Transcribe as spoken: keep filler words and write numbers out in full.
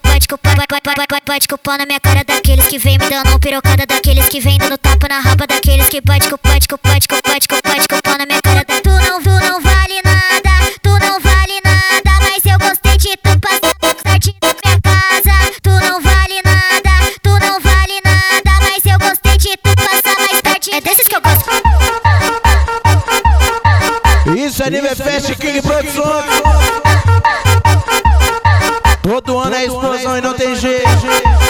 pode culpar, vai, vai, vai, vai, pode culpar na minha cara daqueles que vem me dando pirocada, daqueles que vem dando tapa na raba, daqueles que pode culpar, pode culpar, pode culpar, pode culpar, pode culpar na minha cara. Tu não, tu não vale nada, tu não vale nada, mas eu gostei de tu passar tarde na minha casa. Tu não vale nada, tu não vale nada, mas eu gostei de tu passar mais tarde. É desses que eu gosto. Isso, Anime Fest King Produções. Todo ano é explosão e não tem jeito.